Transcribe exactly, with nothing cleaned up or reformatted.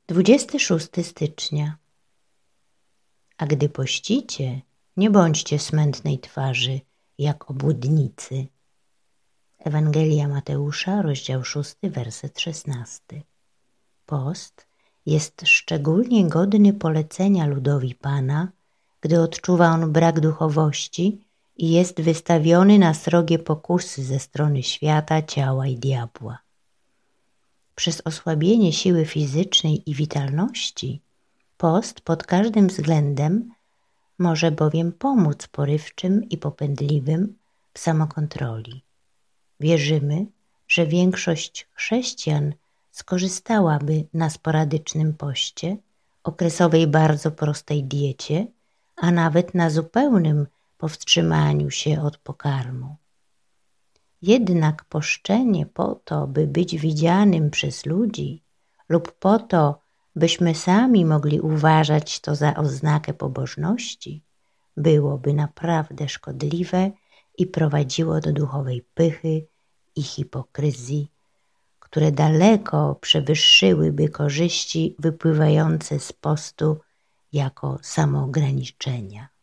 dwudziestego szóstego stycznia. A gdy pościcie, nie bądźcie smętnej twarzy, jak obłudnicy. Ewangelia Mateusza, rozdział szósty, werset szesnasty. Post jest szczególnie godny polecenia ludowi Pana, gdy odczuwa on brak duchowości i jest wystawiony na srogie pokusy ze strony świata, ciała i diabła. Przez osłabienie siły fizycznej i witalności post pod każdym względem może bowiem pomóc porywczym i popędliwym w samokontroli. Wierzymy, że większość chrześcijan skorzystałaby na sporadycznym poście, okresowej bardzo prostej diecie, a nawet na zupełnym powstrzymaniu się od pokarmu. Jednak poszczenie po to, by być widzianym przez ludzi lub po to, byśmy sami mogli uważać to za oznakę pobożności, byłoby naprawdę szkodliwe i prowadziło do duchowej pychy i hipokryzji, które daleko przewyższyłyby korzyści wypływające z postu jako samoograniczenia.